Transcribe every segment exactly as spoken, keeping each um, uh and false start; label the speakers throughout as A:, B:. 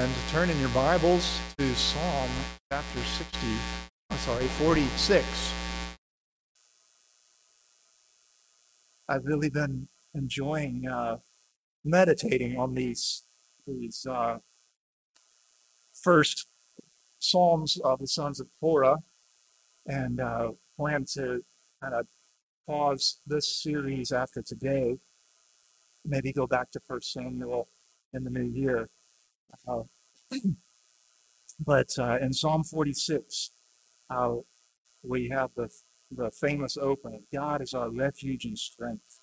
A: and turn in your Bibles to Psalm chapter sixty, I'm sorry, forty-six. I've really been enjoying uh, meditating on these these uh, first Psalms of the sons of Korah, and uh, plan to kind of pause this series after today, maybe go back to First Samuel in the new year. Uh, but uh, in Psalm forty-six, uh, we have the, the famous opening, God is our refuge and strength.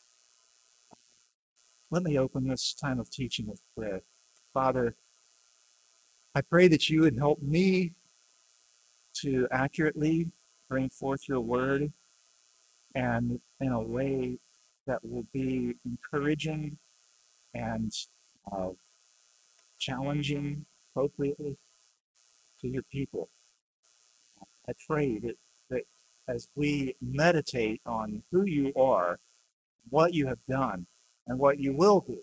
A: Let me open this time of teaching with prayer. Father, I pray that you would help me to accurately bring forth your word, and in a way that will be encouraging and uh, challenging appropriately to your people. I pray that, that as we meditate on who you are, what you have done, and what you will do,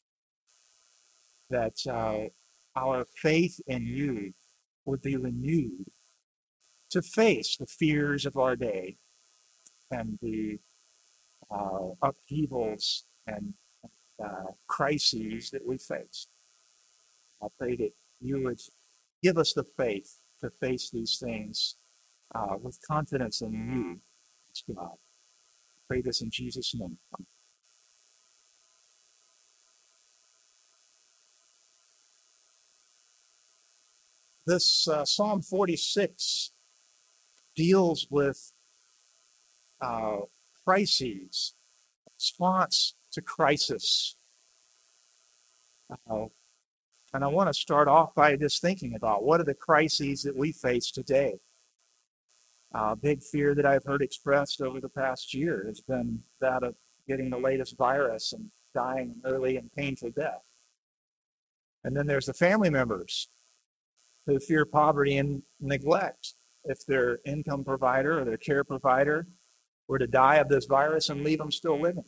A: that uh, our faith in you would be renewed to face the fears of our day and the uh, upheavals and uh, crises that we face. I pray that you would give us the faith to face these things uh, with confidence in you, God. I pray this in Jesus' name. This uh, Psalm forty-six deals with uh, crises, response to crisis. Uh, and I want to start off by just thinking about what are the crises that we face today. A uh, big fear that I've heard expressed over the past year has been that of getting the latest virus and dying an early and painful death. And then there's the family members who fear poverty and neglect if their income provider or their care provider were to die of this virus and leave them still living.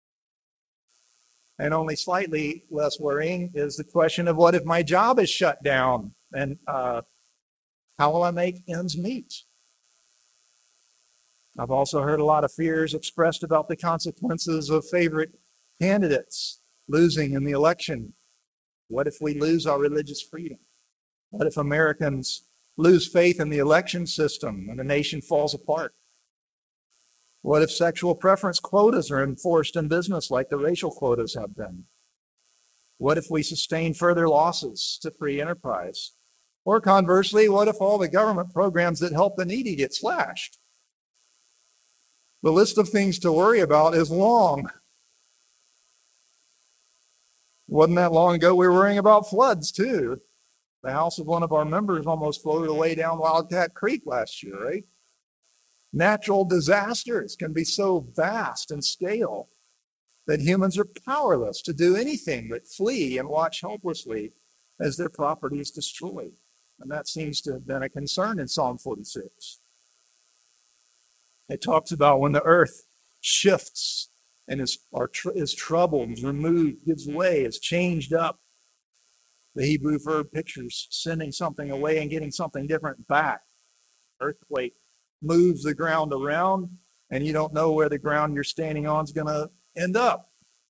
A: And only slightly less worrying is the question of what if my job is shut down, and uh, how will I make ends meet? I've also heard a lot of fears expressed about the consequences of favorite candidates losing in the election. What if we lose our religious freedom? What if Americans lose faith in the election system and the nation falls apart? What if sexual preference quotas are enforced in business like the racial quotas have been? What if we sustain further losses to free enterprise? Or conversely, what if all the government programs that help the needy get slashed? The list of things to worry about is long. Wasn't that long ago we were worrying about floods too. The house of one of our members almost floated away down Wildcat Creek last year, right? Natural disasters can be so vast in scale that humans are powerless to do anything but flee and watch helplessly as their property is destroyed. And that seems to have been a concern in Psalm forty-six. It talks about when the earth shifts and is, are tr- is troubled, is removed, gives way, is changed up. The Hebrew verb pictures sending something away and getting something different back. Earthquake moves the ground around, and you don't know where the ground you're standing on is going to end up.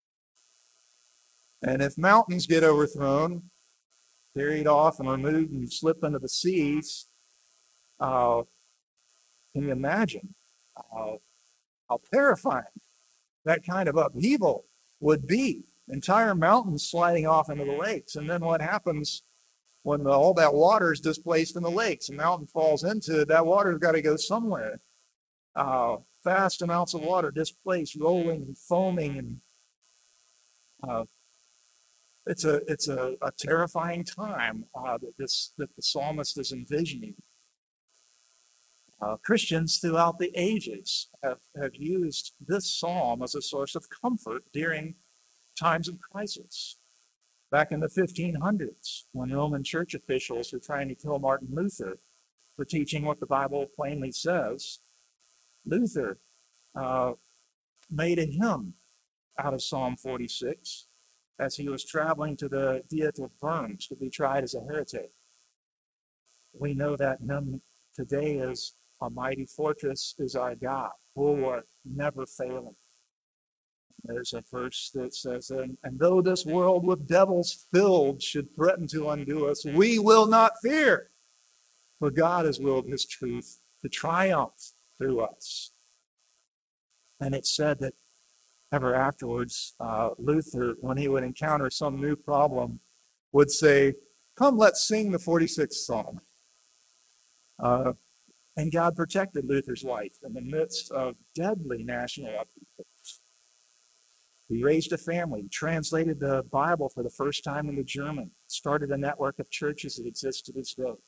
A: And if mountains get overthrown, carried off and removed and slip into the seas, uh, can you imagine uh, how terrifying that kind of upheaval would be? Entire mountains sliding off into the lakes. And then what happens when the, all that water is displaced in the lakes? The mountain falls into it, that water's got to go somewhere. Uh, vast amounts of water displaced, rolling and foaming, and uh, it's a it's a, a terrifying time uh, that this that the psalmist is envisioning. Uh, Christians throughout the ages have, have used this psalm as a source of comfort during times of crisis. Back in the fifteen hundreds, when Roman church officials were trying to kill Martin Luther for teaching what the Bible plainly says, Luther uh, made a hymn out of Psalm forty-six as he was traveling to the Diet of Worms to be tried as a heretic. We know that none today is a mighty fortress is our God, bulwark never failing. There's a verse that says, and, and though this world with devils filled should threaten to undo us, we will not fear, for God has willed his truth to triumph through us. And it's said that ever afterwards, uh, Luther, when he would encounter some new problem, would say, come, let's sing the forty-sixth Psalm. Uh, and God protected Luther's life in the midst of deadly national upheavals. He raised a family, translated the Bible for the first time into German, started a network of churches that exist to this day.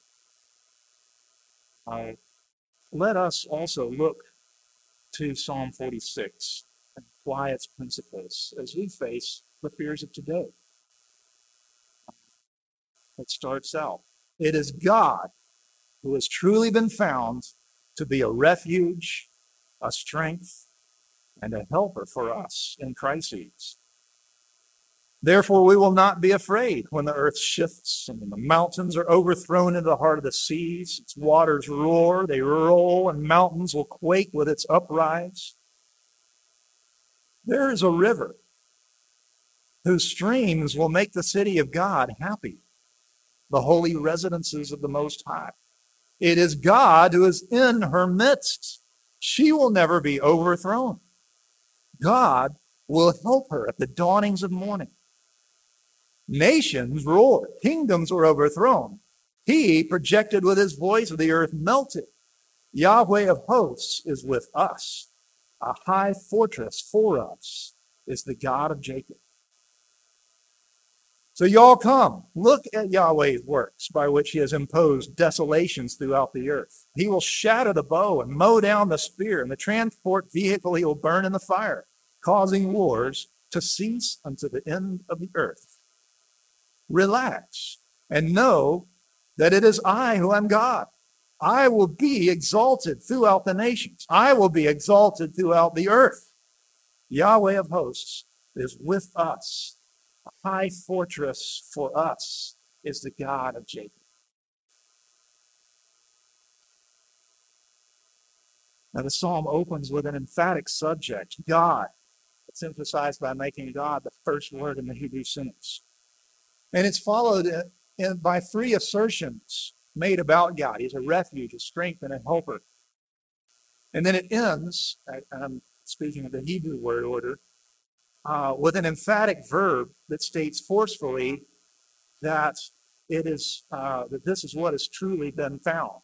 A: Uh, let us also look to Psalm forty-six and apply its principles as we face the fears of today. It starts out, it is God who has truly been found to be a refuge, a strength, and a helper for us in crises. Therefore, we will not be afraid when the earth shifts and when the mountains are overthrown into the heart of the seas. Its waters roar, they roll, and mountains will quake with its uprise. There is a river whose streams will make the city of God happy, the holy residences of the Most High. It is God who is in her midst. She will never be overthrown. God will help her at the dawnings of morning. Nations roared, kingdoms were overthrown. He projected with his voice, the earth melted. Yahweh of hosts is with us. A high fortress for us is the God of Jacob. So y'all come, look at Yahweh's works by which he has imposed desolations throughout the earth. He will shatter the bow and mow down the spear, and the transport vehicle he will burn in the fire, causing wars to cease unto the end of the earth. Relax and know that it is I who am God. I will be exalted throughout the nations. I will be exalted throughout the earth. Yahweh of hosts is with us. A high fortress for us is the God of Jacob. Now the psalm opens with an emphatic subject, God. It's emphasized by making God the first word in the Hebrew sentence. And it's followed in, in, by three assertions made about God. He's a refuge, a strength, and a helper. And then it ends, and I'm speaking of the Hebrew word order, uh, with an emphatic verb that states forcefully that it is uh, that this is what has truly been found.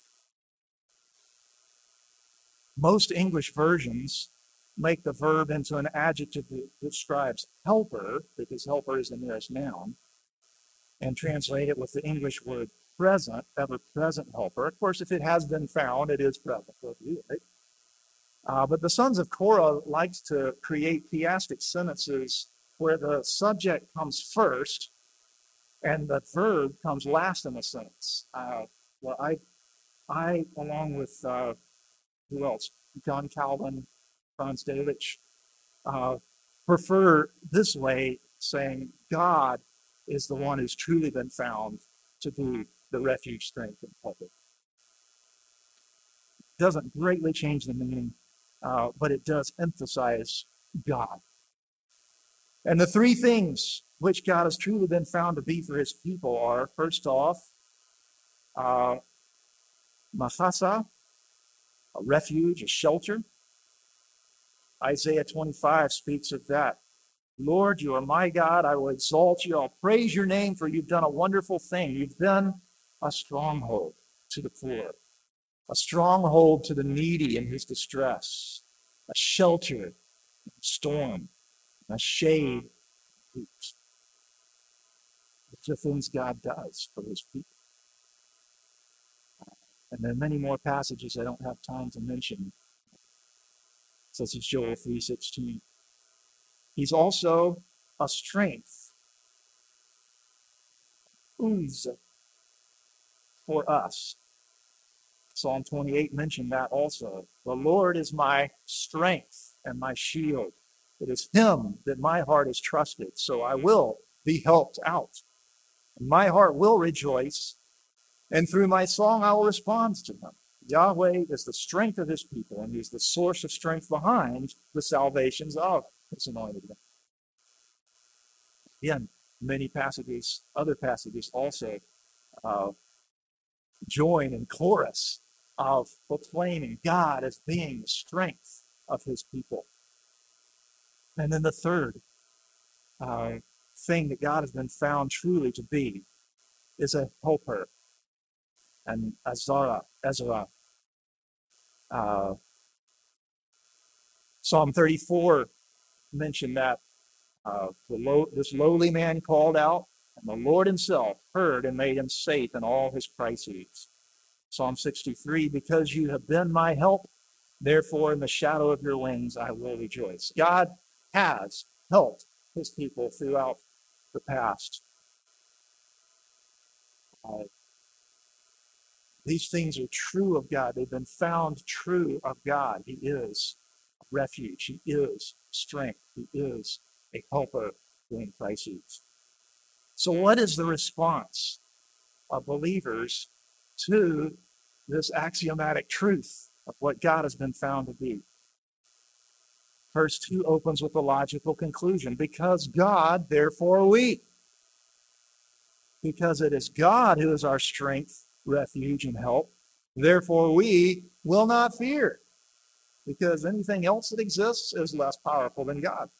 A: Most English versions make the verb into an adjective that describes helper, because helper is the nearest noun, and translate it with the English word present, ever-present helper. Of course, if it has been found, it is present. Right? Uh, but the sons of Korah liked to create theistic sentences where the subject comes first and the verb comes last in the sentence. Uh, well, I, I, along with uh, who else? John Calvin, Franz Delitzsch, uh, prefer this way, saying God is the one who's truly been found to be the refuge, strength, and helper. It doesn't greatly change the meaning, uh, but it does emphasize God. And the three things which God has truly been found to be for his people are, first off, uh, Machasa, a refuge, a shelter. Isaiah twenty-five speaks of that. Lord, you are my God. I will exalt you. I'll praise your name, for you've done a wonderful thing. You've been a stronghold to the poor, a stronghold to the needy in his distress, a shelter in storm, a shade in heat. These are things God does for his people. And there are many more passages I don't have time to mention, such as Joel three sixteen. He's also a strength, ooze, for us. Psalm twenty-eight mentioned that also. The Lord is my strength and my shield. It is him that my heart is trusted, so I will be helped out. My heart will rejoice, and through my song I will respond to him. Yahweh is the strength of his people, and he's the source of strength behind the salvations of his anointed one. Again, many passages, other passages also uh, join in chorus of proclaiming God as being the strength of his people. And then the third uh, thing that God has been found truly to be is a helper, and Azara, Ezra. Uh, Psalm thirty-four mentioned that uh, the low, this lowly man called out, and the Lord himself heard and made him safe in all his crises. Psalm sixty-three, because you have been my help, therefore in the shadow of your wings I will rejoice. God has helped his people throughout the past. Uh, these things are true of God. They've been found true of God. He is a refuge. He is strength. He is a helper during crises. So what is the response of believers to this axiomatic truth of what God has been found to be? Verse two opens with a logical conclusion. Because God, therefore we. Because it is God who is our strength, refuge, and help. Therefore we will not fear. Because anything else that exists is less powerful than God.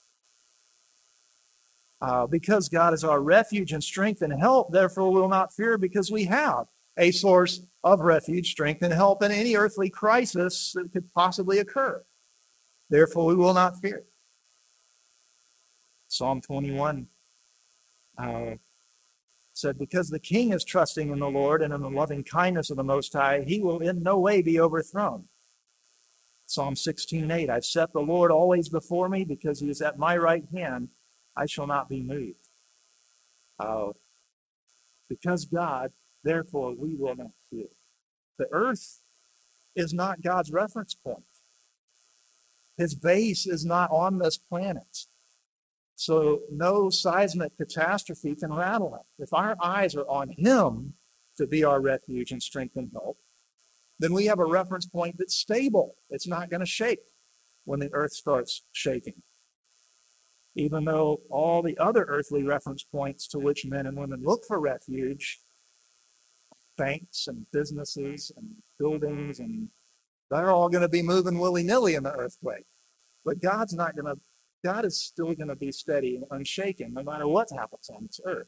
A: Uh, because God is our refuge and strength and help, therefore we will not fear, because we have a source of refuge, strength, and help in any earthly crisis that could possibly occur. Therefore we will not fear. Psalm twenty-one uh, said, because the king is trusting in the Lord and in the loving kindness of the Most High, he will in no way be overthrown. Psalm sixteen eight, I've set the Lord always before me, because he is at my right hand, I shall not be moved. Uh, because God, therefore we will not fear. The earth is not God's reference point. His base is not on this planet. So no seismic catastrophe can rattle him. If our eyes are on him to be our refuge and strength and help, then we have a reference point that's stable. It's not going to shake when the earth starts shaking. Even though all the other earthly reference points to which men and women look for refuge, banks and businesses and buildings, and they're all going to be moving willy-nilly in the earthquake. But God's not going to, God is still going to be steady and unshaken no matter what happens on this earth.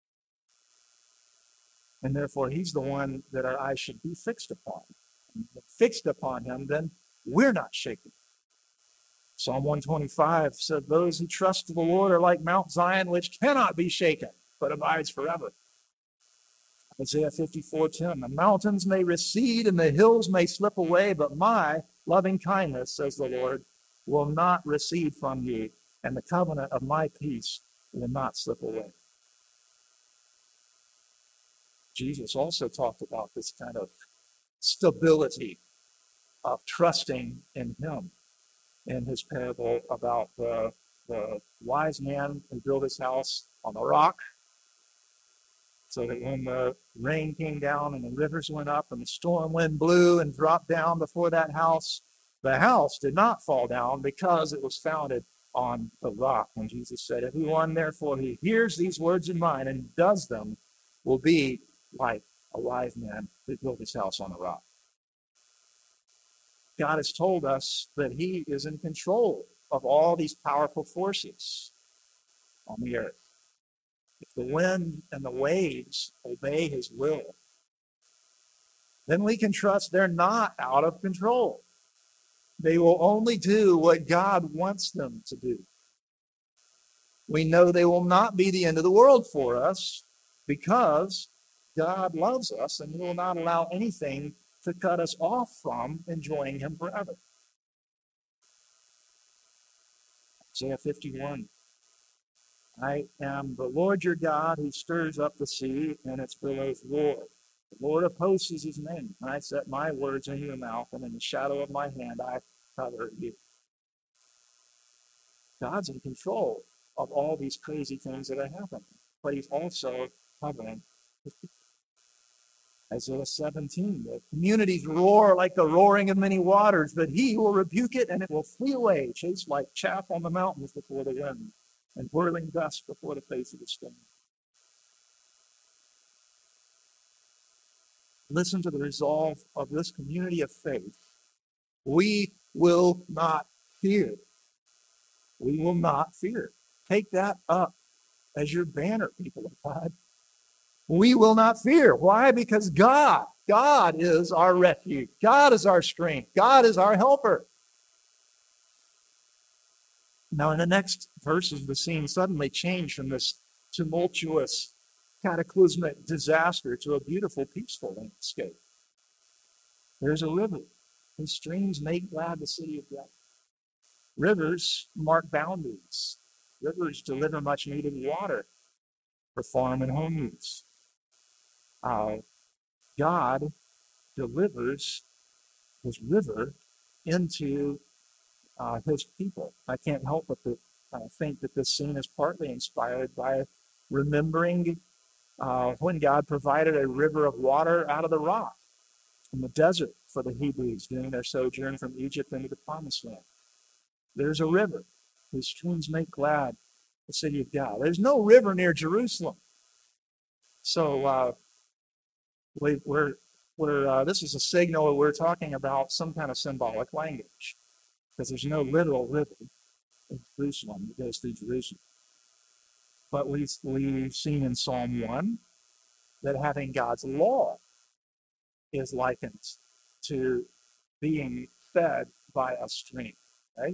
A: And therefore, he's the one that our eyes should be fixed upon. And if fixed upon him, then we're not shaken. Psalm one twenty-five said, those who trust in the Lord are like Mount Zion, which cannot be shaken, but abides forever. Isaiah fifty-four ten, the mountains may recede and the hills may slip away, but my loving kindness, says the Lord, will not recede from you, and the covenant of my peace will not slip away. Jesus also talked about this kind of stability of trusting in him in his parable about the, the wise man who built his house on the rock, so that when the rain came down and the rivers went up and the storm wind blew and dropped down before that house, the house did not fall down because it was founded on the rock. And Jesus said, everyone therefore who hears these words of mine and does them will be like a wise man who built his house on a rock. God has told us that he is in control of all these powerful forces on the earth. If the wind and the waves obey his will, then we can trust they're not out of control. They will only do what God wants them to do. We know they will not be the end of the world for us because God loves us and he will not allow anything to cut us off from enjoying him forever. Isaiah fifty-one. I am the Lord your God who stirs up the sea and its billows roar. The Lord of hosts is his name. And I set my words in your mouth, and in the shadow of my hand I cover you. God's in control of all these crazy things that are happening. But he's also covering his people. Isaiah seventeen, the communities roar like the roaring of many waters, but he will rebuke it and it will flee away, chased like chaff on the mountains before the wind, and whirling dust before the face of the storm. Listen to the resolve of this community of faith. We will not fear. We will not fear. Take that up as your banner, people of God. We will not fear. Why? Because God, God is our refuge. God is our strength. God is our helper. Now, in the next verses, the scene suddenly changed from this tumultuous, cataclysmic disaster to a beautiful, peaceful landscape. There's a river whose streams make glad the city of God. Rivers mark boundaries. Rivers deliver much needed water for farm and home use. Uh, God delivers his river into uh, his people. I can't help but to, uh, think that this scene is partly inspired by remembering uh, when God provided a river of water out of the rock in the desert for the Hebrews during their sojourn from Egypt into the Promised Land. There's a river whose streams make glad the city of God. There's no river near Jerusalem. So uh, we, we're, we're, uh, this is a signal that we're talking about some kind of symbolic language, because there's no literal river in Jerusalem that goes through Jerusalem. But we've, we've seen in Psalm one that having God's law is likened to being fed by a stream, right?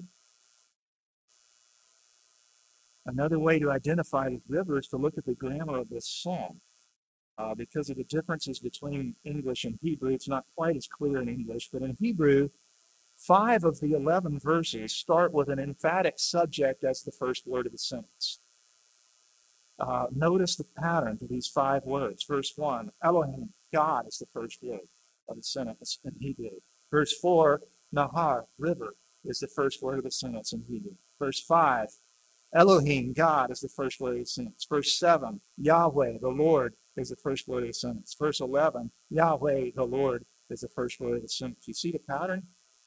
A: Another way to identify the river is to look at the grammar of this psalm. Uh, because of the differences between English and Hebrew, it's not quite as clear in English, but in Hebrew, five of the eleven verses start with an emphatic subject as the first word of the sentence. Uh, notice the pattern to these five words. Verse one, Elohim, God, is the first word of the sentence in Hebrew. Verse four, Nahar, river, is the first word of the sentence in Hebrew. Verse five, Elohim, God, is the first word of the sentence. Verse seven, Yahweh, the Lord, is the first word of the sentence. Verse eleven, Yahweh, the Lord, is the first word of the sentence. You see the pattern?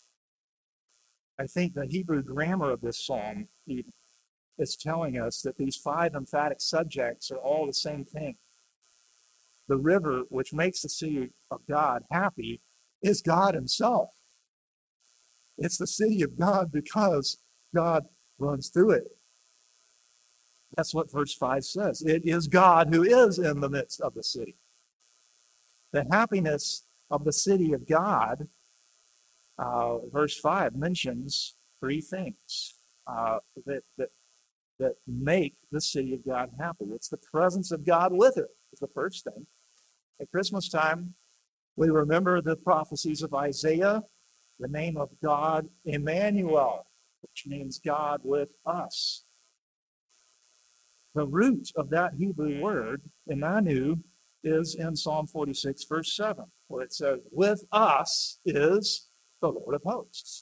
A: I think the Hebrew grammar of this psalm even is telling us that these five emphatic subjects are all the same thing. The river which makes the city of God happy is God himself. It's the city of God because God runs through it. That's what verse five says. It is God who is in the midst of the city. The happiness of the city of God, uh, verse five mentions three things uh, that, that, that make the city of God happy. It's the presence of God with it, is the first thing. At Christmas time, we remember the prophecies of Isaiah, the name of God, Emmanuel, which means God with us. The root of that Hebrew word, Emanu, is in Psalm forty-six, verse seven, where it says, with us is the Lord of hosts.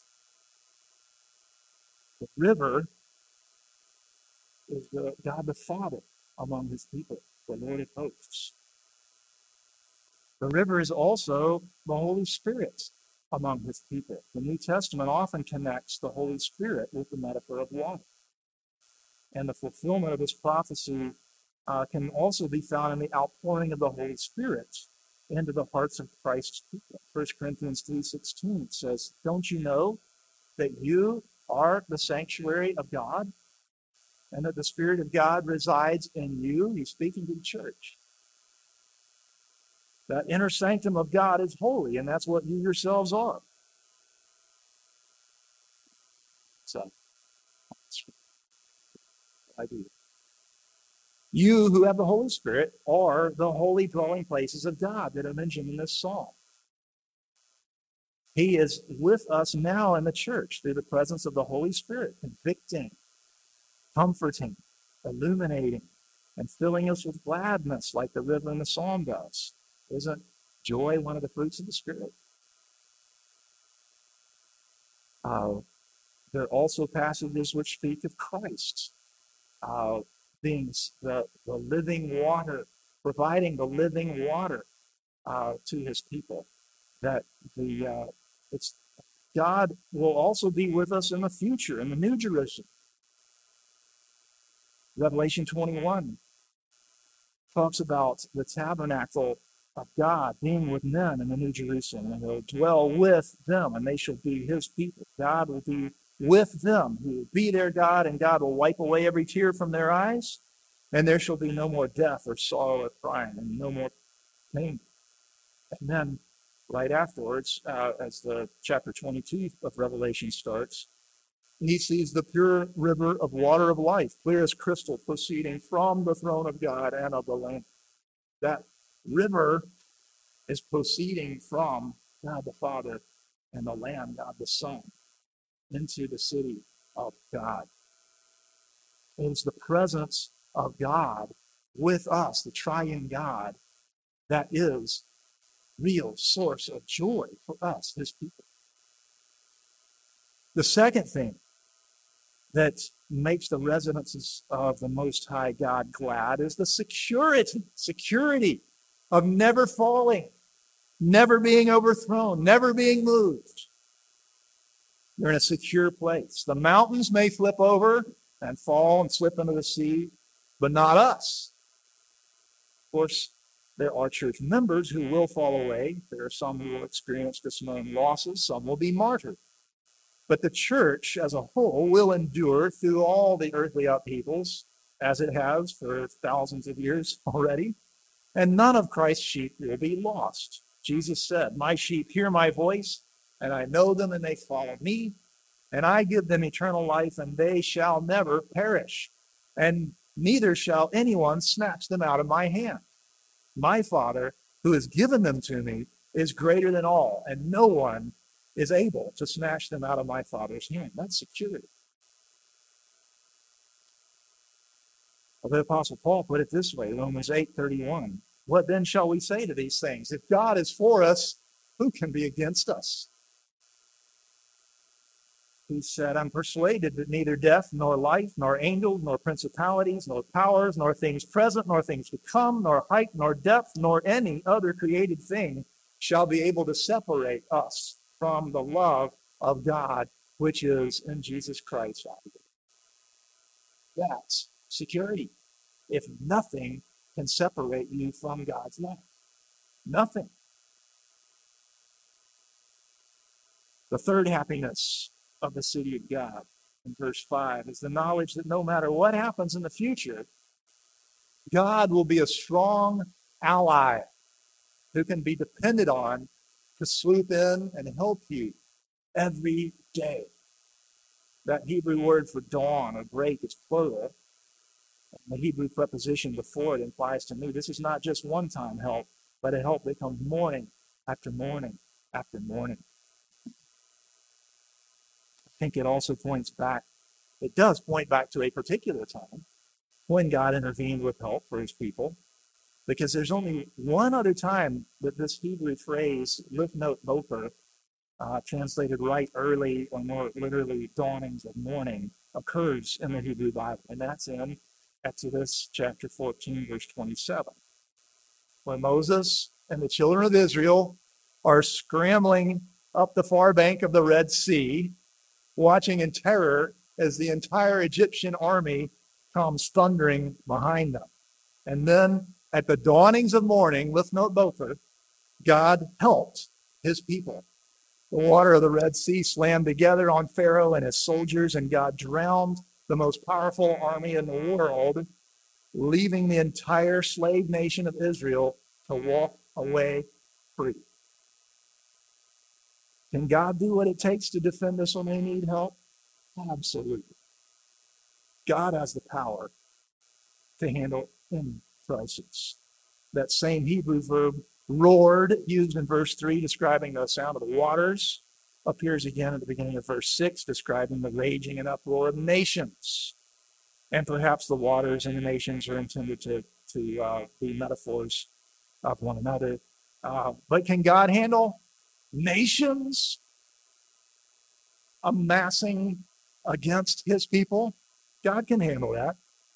A: The river is the God the Father among his people, the Lord of hosts. The river is also the Holy Spirit among his people. The New Testament often connects the Holy Spirit with the metaphor of water. And the fulfillment of this prophecy uh, can also be found in the outpouring of the Holy Spirit into the hearts of Christ's people. First Corinthians three sixteen says, don't you know that you are the sanctuary of God and that the Spirit of God resides in you? He's speaking to the church. That inner sanctum of God is holy, and that's what you yourselves are. So, I do. You who have the Holy Spirit are the holy dwelling places of God that are mentioned in this psalm. He is with us now in the church through the presence of the Holy Spirit, convicting, comforting, illuminating, and filling us with gladness like the river in the psalm does. Isn't joy one of the fruits of the Spirit? Uh, there are also passages which speak of Christ. uh, being the, the living water, providing the living water uh, to his people. That the uh, it's God will also be with us in the future, in the New Jerusalem. Revelation twenty-one talks about the tabernacle of God being with men in the New Jerusalem, and he'll dwell with them, and they shall be his people. God will be with them. He will be their God, and God will wipe away every tear from their eyes, and there shall be no more death or sorrow or crying, and no more pain. And then right afterwards, uh, as the chapter twenty-two of Revelation starts, he sees the pure river of water of life, clear as crystal, proceeding from the throne of God and of the Lamb. That river is proceeding from God the Father and the Lamb, God the Son, into the city of God. It is the presence of God with us, the triune God, that is real source of joy for us, his people. The second thing that makes the residences of the Most High God glad is the security, security of never falling, never being overthrown, never being moved. You're in a secure place. The mountains may flip over and fall and slip into the sea, but not us. Of course, there are church members who will fall away. There are some who will experience dismaying losses. Some will be martyred. But the church as a whole will endure through all the earthly upheavals, as it has for thousands of years already. And none of Christ's sheep will be lost. Jesus said, "My sheep hear my voice, and I know them, and they follow me. And I give them eternal life, and they shall never perish. And neither shall anyone snatch them out of my hand. My Father, who has given them to me, is greater than all, and no one is able to snatch them out of my Father's hand." That's security. Well, the Apostle Paul put it this way, Romans eight thirty-one. "What then shall we say to these things? If God is for us, who can be against us?" He said, "I'm persuaded that neither death, nor life, nor angels, nor principalities, nor powers, nor things present, nor things to come, nor height, nor depth, nor any other created thing shall be able to separate us from the love of God, which is in Jesus Christ." That's security. If nothing can separate you from God's love. Nothing. The third happiness of the city of God in verse five is the knowledge that no matter what happens in the future, God will be a strong ally who can be depended on to swoop in and help you every day. That Hebrew word for dawn or break is plural. The Hebrew preposition before it implies to me this is not just one-time help, but a help that comes morning after morning after morning. I think it also points back, it does point back to a particular time when God intervened with help for his people, because there's only one other time that this Hebrew phrase, lifnot boker, uh, translated right early, or more literally dawnings of morning, occurs in the Hebrew Bible, and that's in Exodus chapter fourteen, verse twenty-seven. When Moses and the children of Israel are scrambling up the far bank of the Red Sea, watching in terror as the entire Egyptian army comes thundering behind them. And then at the dawnings of morning, lifnot boker, God helped his people. The water of the Red Sea slammed together on Pharaoh and his soldiers, and God drowned the most powerful army in the world, leaving the entire slave nation of Israel to walk away free. Can God do what it takes to defend us when we need help? Absolutely. God has the power to handle any crisis. That same Hebrew verb, roared, used in verse three, describing the sound of the waters, appears again at the beginning of verse six, describing the raging and uproar of nations. And perhaps the waters and the nations are intended to, to uh, be metaphors of one another. Uh, but can God handle nations amassing against his people? God can handle that.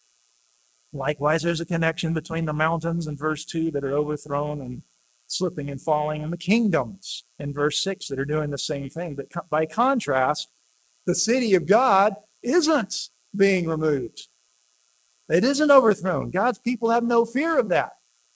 A: Likewise, there's a connection between the mountains in verse two that are overthrown and slipping and falling, and the kingdoms in verse six that are doing the same thing. But co- by contrast, the city of God isn't being removed. It isn't overthrown. God's people have no fear of that.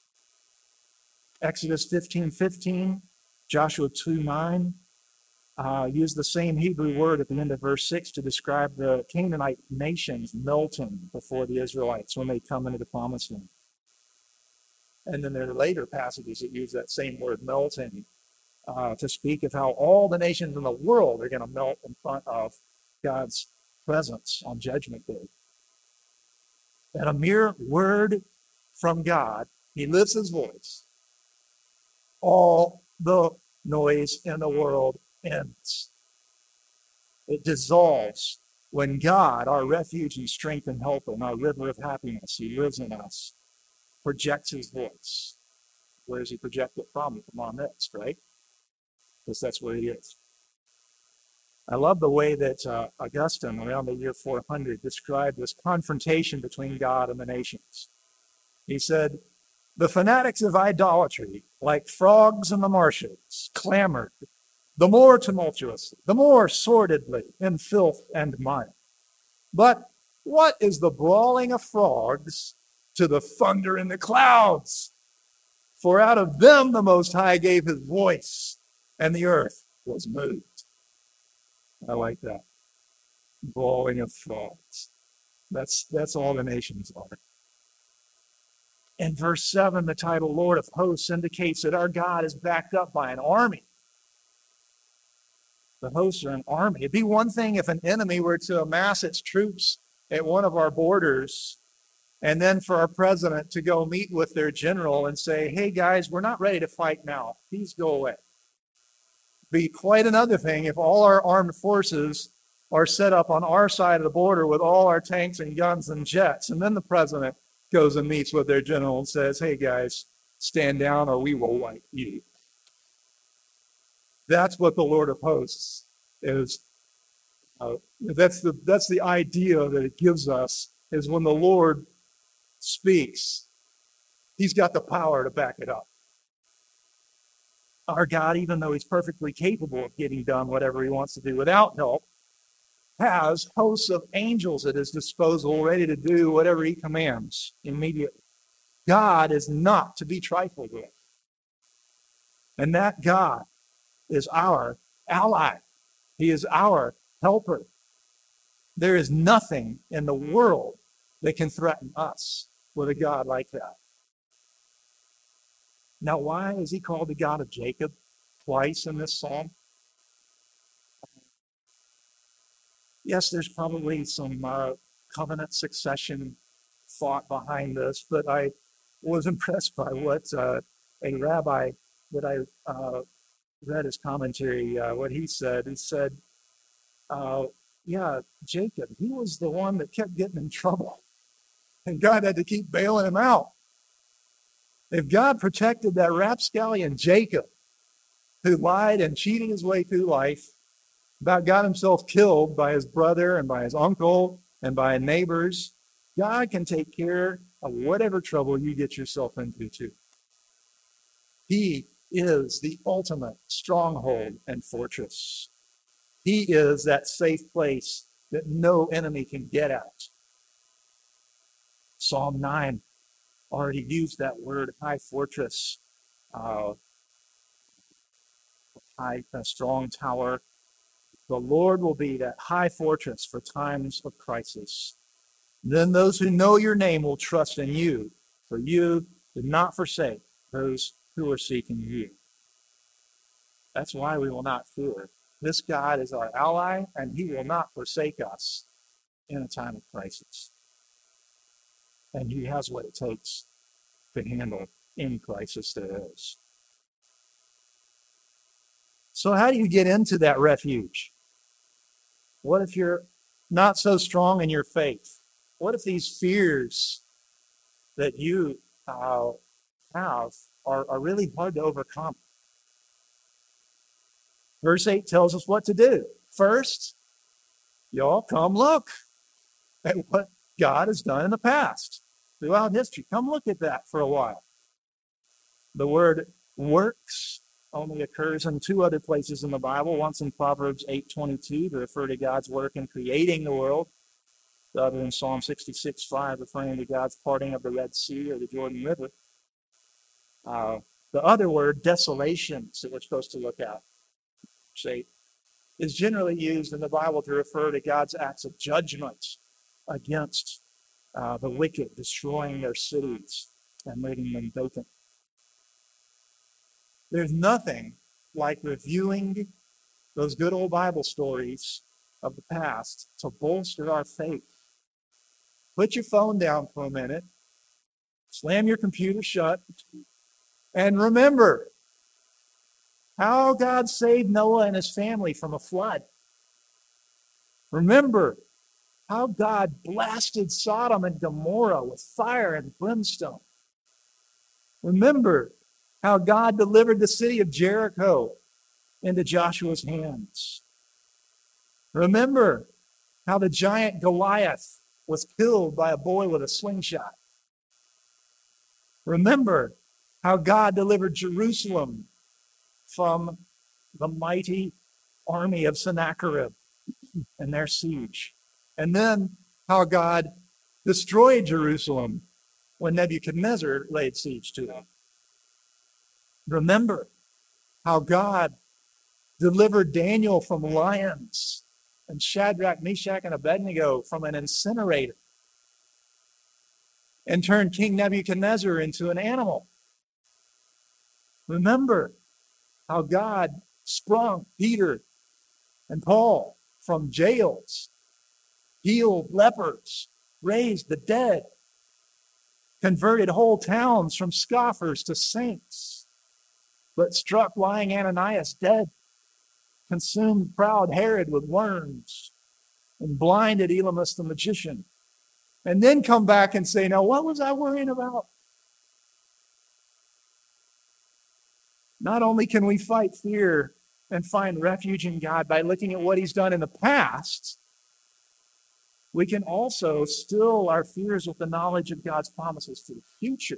A: Exodus fifteen fifteen, Joshua two nine, uh, use the same Hebrew word at the end of verse six to describe the Canaanite nations melting before the Israelites when they come into the promised land. And then there are later passages that use that same word, melting, uh, to speak of how all the nations in the world are going to melt in front of God's presence on Judgment Day. At a mere word from God, he lifts his voice. All the noise in the world ends. It dissolves when God, our refuge and strength and help and our river of happiness, who lives in us, projects his voice. Where does he project it from? From our midst, right? Because that's where he is. I love the way that uh, Augustine, around the year four hundred, described this confrontation between God and the nations. He said, the fanatics of idolatry, like frogs in the marshes, clamored the more tumultuously, the more sordidly in filth and mire. But what is the brawling of frogs to the thunder in the clouds? For out of them the Most High gave his voice, and the earth was moved. I like that. Brawling of frogs. That's, that's all the nations are. In verse seven, the title Lord of Hosts indicates that our God is backed up by an army. The hosts are an army. It'd be one thing if an enemy were to amass its troops at one of our borders, and then for our president to go meet with their general and say, hey guys, we're not ready to fight now. Please go away. Be quite another thing if all our armed forces are set up on our side of the border with all our tanks and guns and jets, and then the president goes and meets with their general and says, hey guys, stand down or we will wipe you. That's what the Lord of Hosts is. Uh, that's the that's the idea that it gives us, is when the Lord speaks, he's got the power to back it up. Our God, even though he's perfectly capable of getting done whatever he wants to do without help, has hosts of angels at his disposal ready to do whatever he commands immediately. God is not to be trifled with. And that God is our ally. He is our helper. There is nothing in the world that can threaten us with a God like that. Now, why is he called the God of Jacob twice in this psalm? Yes, there's probably some uh, covenant succession thought behind this, but I was impressed by what uh, a rabbi that I uh, read his commentary, uh, what he said. He said, uh, yeah, Jacob, he was the one that kept getting in trouble, and God had to keep bailing him out. If God protected that rapscallion Jacob, who lied and cheated his way through life, about got himself killed by his brother and by his uncle and by neighbors, God can take care of whatever trouble you get yourself into too. He is the ultimate stronghold and fortress. He is that safe place that no enemy can get at. Psalm nine already used that word, high fortress, uh, high, a strong tower. The Lord will be that high fortress for times of crisis. Then those who know your name will trust in you, for you did not forsake those who are seeking you. That's why we will not fear. This God is our ally, and he will not forsake us in a time of crisis. And he has what it takes to handle any crisis there is. So how do you get into that refuge? What if you're not so strong in your faith? What if these fears that you uh, have are, are really hard to overcome? Verse eight tells us what to do. First, y'all come look at what God has done in the past. throughout history. Come look at that for a while. The word works only occurs in two other places in the Bible. Once in Proverbs eight twenty-two to refer to God's work in creating the world. The other in Psalm sixty-six five, referring to God's parting of the Red Sea or the Jordan River. Uh, the other word, desolations, that we're supposed to look at, say, is generally used in the Bible to refer to God's acts of judgment against uh, the wicked, destroying their cities and making them vacant. There's nothing like reviewing those good old Bible stories of the past to bolster our faith. Put your phone down for a minute, slam your computer shut, and remember how God saved Noah and his family from a flood. Remember how God blasted Sodom and Gomorrah with fire and brimstone. Remember how God delivered the city of Jericho into Joshua's hands. Remember how the giant Goliath was killed by a boy with a slingshot. Remember how God delivered Jerusalem from the mighty army of Sennacherib and their siege. And then how God destroyed Jerusalem when Nebuchadnezzar laid siege to it. Remember how God delivered Daniel from lions and Shadrach, Meshach, and Abednego from an incinerator and turned King Nebuchadnezzar into an animal. Remember how God sprung Peter and Paul from jails, healed lepers, raised the dead, converted whole towns from scoffers to saints, but struck lying Ananias dead, consumed proud Herod with worms, and blinded Elymas the magician. And then come back and say, now what was I worrying about? Not only can we fight fear and find refuge in God by looking at what he's done in the past, we can also still our fears with the knowledge of God's promises to the future.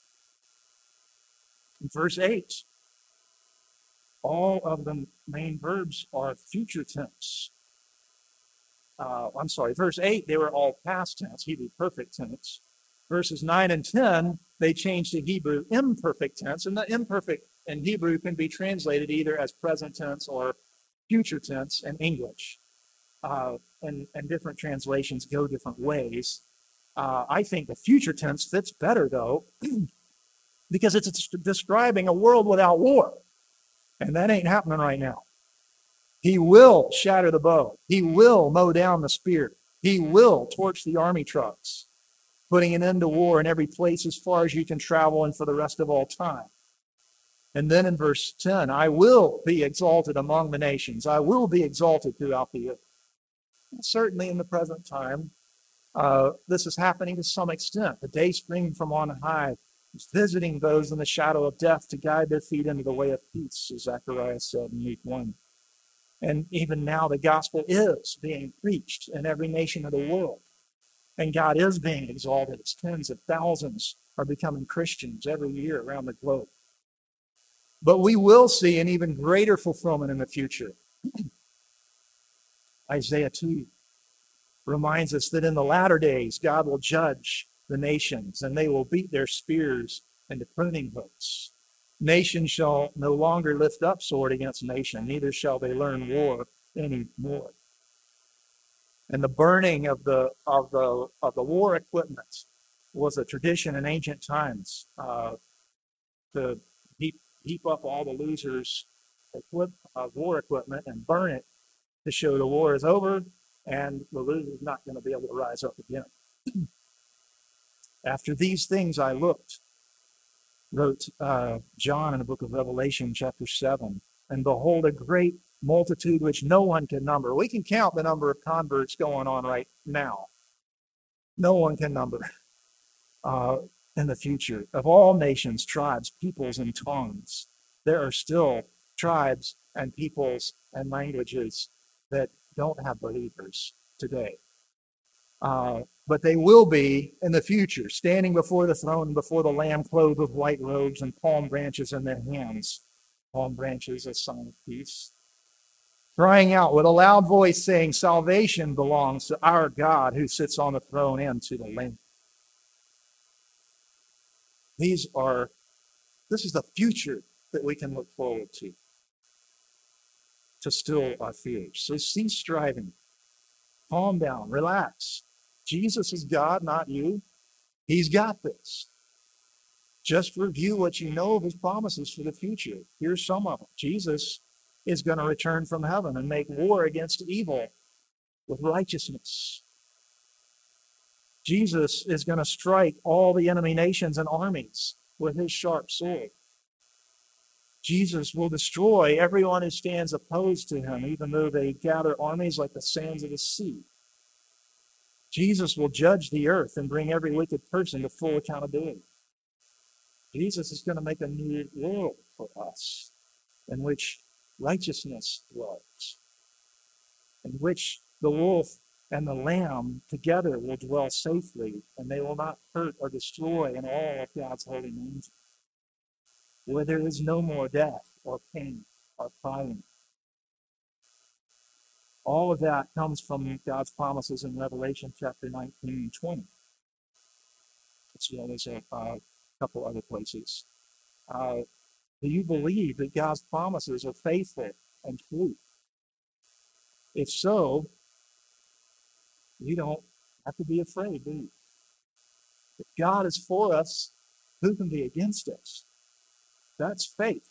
A: In verse eight, all of the main verbs are future tense. Uh, I'm sorry, verse eight, they were all past tense, Hebrew perfect tense. Verses nine and ten, they changed to Hebrew imperfect tense, and the imperfect in Hebrew can be translated either as present tense or future tense in English. Uh, and, and different translations go different ways. Uh, I think the future tense fits better, though, because it's describing a world without war. And that ain't happening right now. He will shatter the bow. He will mow down the spear. He will torch the army trucks, putting an end to war in every place as far as you can travel and for the rest of all time. And then in verse ten, I will be exalted among the nations. I will be exalted throughout the earth. And certainly in the present time, uh, this is happening to some extent. The day spring from on high is visiting those in the shadow of death to guide their feet into the way of peace, as Zechariah said in Luke one. And even now the gospel is being preached in every nation of the world. And God is being exalted as tens of thousands are becoming Christians every year around the globe. But we will see an even greater fulfillment in the future. Isaiah two reminds us that in the latter days, God will judge the nations, and they will beat their spears into pruning hooks. Nation shall no longer lift up sword against nation, neither shall they learn war anymore. And the burning of the of the of the war equipment was a tradition in ancient times. Uh, to heap heap up all the losers' equip, uh, war equipment and burn it to show the war is over and the loser is not going to be able to rise up again. After these things I looked, wrote uh, John in the book of Revelation, chapter seven, and behold, a great multitude which no one can number. We can count the number of converts going on right now. No one can number uh, in the future. Of all nations, tribes, peoples, and tongues, there are still tribes and peoples and languages that don't have believers today. Uh, but they will be in the future, standing before the throne, before the Lamb, clothed with white robes and palm branches in their hands. Palm branches, a sign of peace. Crying out with a loud voice, saying, "Salvation belongs to our God who sits on the throne and to the Lamb." These are, this is the future that we can look forward to, to still our fears. So cease striving. Calm down, relax. Jesus is God, not you. He's got this. Just review what you know of his promises for the future. Here's some of them. Jesus is going to return from heaven and make war against evil with righteousness. Jesus is going to strike all the enemy nations and armies with his sharp sword. Jesus will destroy everyone who stands opposed to him, even though they gather armies like the sands of the sea. Jesus will judge the earth and bring every wicked person to full accountability. Jesus is going to make a new world for us in which righteousness dwells, in which the wolf and the lamb together will dwell safely, and they will not hurt or destroy in all of God's holy names, where there is no more death or pain or crying. All of that comes from God's promises in Revelation chapter nineteen and twenty. As well as a uh, couple other places. Uh, do you believe that God's promises are faithful and true? If so, you don't have to be afraid, do you? If God is for us, who can be against us? That's faith.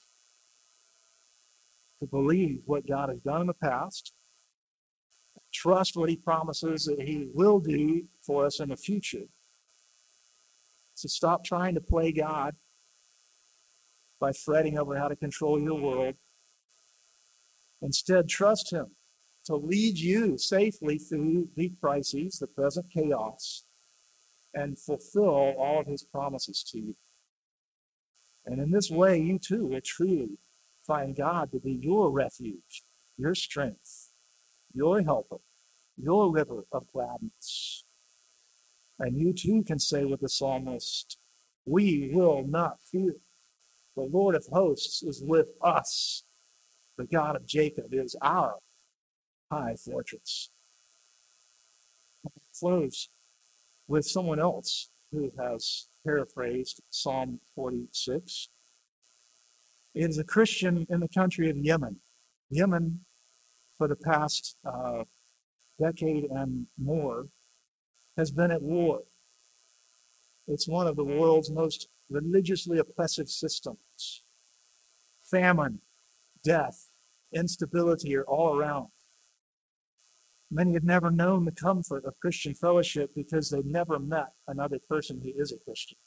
A: To believe what God has done in the past, trust what he promises that he will do for us in the future. So stop trying to play God by fretting over how to control your world. Instead, trust him to lead you safely through the crises, the present chaos, and fulfill all of his promises to you. And in this way, you too will truly find God to be your refuge, your strength, your helper, your river of gladness. And you too can say with the psalmist, "We will not fear. The Lord of hosts is with us. The God of Jacob is our high fortress." I'll close with someone else who has paraphrased Psalm forty-six. It is a Christian in the country of Yemen. Yemen, for the past uh, decade and more, has been at war. It's one of the world's most religiously oppressive systems. Famine, death, instability are all around. Many have never known the comfort of Christian fellowship because they've never met another person who is a Christian.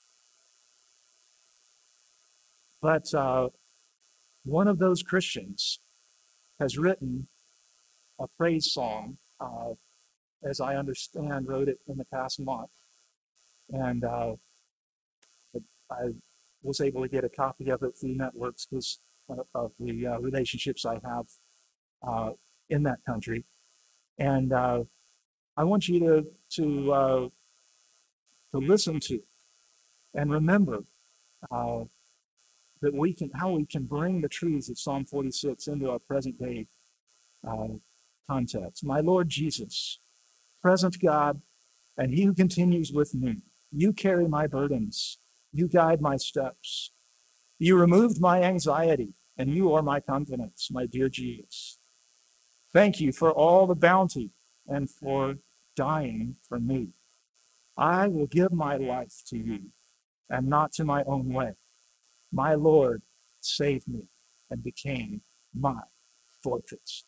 A: But uh, one of those Christians has written a praise song, uh, as I understand, wrote it in the past month. And uh, I was able to get a copy of it through networks because of the uh, relationships I have uh, in that country. And uh, I want you to to uh, to listen to and remember uh, that we can how we can bring the truths of Psalm forty-six into our present day uh, context. My Lord Jesus, present God, and he who continues with me, you carry my burdens, you guide my steps, you removed my anxiety, and you are my confidence, my dear Jesus. Thank you for all the bounty and for dying for me. I will give my life to you and not to my own way. My Lord saved me and became my fortress.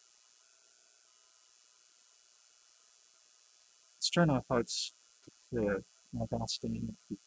A: Let's turn our hearts to prayer. My God, stand.